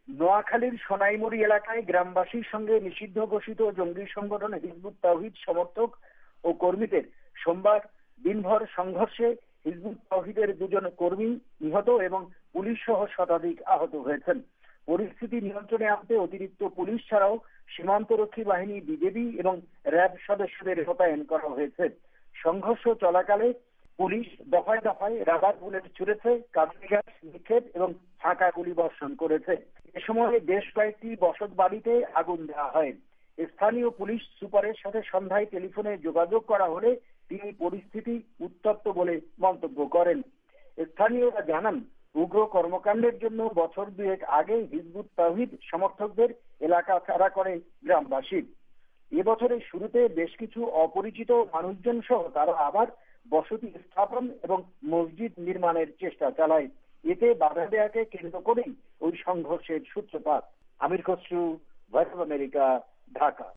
নোয়াখালীর সোনাইমুড়ি এলাকায় গ্রামবাসীর সঙ্গে নিষিদ্ধ ঘোষিত জঙ্গি সংগঠন হিজবুত তাওহীদ সমর্থক ও কর্মীদের সোমবার দিনভর সংঘর্ষে হিজবুত তাওহীদের দুজন কর্মী নিহত এবং পুলিশ সহ শতাধিক আহত হয়েছেন। পরিস্থিতি নিয়ন্ত্রণে আনতে অতিরিক্ত পুলিশ ছাড়াও সীমান্তরক্ষী বাহিনী, বিজেপি এবং র্যাব সদস্যদের মোতায়েন করা হয়েছে। সংঘর্ষ চলাকালে পুলিশ দফায় দফায় রাবার বুলেট ছুড়েছে, কাঁদুনি গ্যাস নিক্ষেপ এবং ফাঁকা গুলি বর্ষণ করেছে। এ সময় বেশ কয়েকটি বসত বাড়িতে আগুন দেওয়া হয়। স্থানীয় পুলিশ সুপারের সাথে সন্ধ্যায় টেলিফোনে যোগাযোগ করা হলে তিনি পরিস্থিতি উত্তপ্ত বলে মন্তব্য করেন। স্থানীয়রা জানান, উগ্র কর্মকাণ্ডের জন্য বছর দুয়েক আগে হিজবুত তাওহীদ সমর্থকদের এলাকা ছাড়া করে গ্রামবাসী। এবছরের শুরুতে বেশ কিছু অপরিচিত মানুষজন সহ তারা আবার বসতি স্থাপন এবং মসজিদ নির্মাণের চেষ্টা চালায়। এতে বাধা দেয়াকে কেন্দ্র করেই ওই সংঘর্ষের সূত্রপাত। Amir Khasru, Voice of America, Dhaka.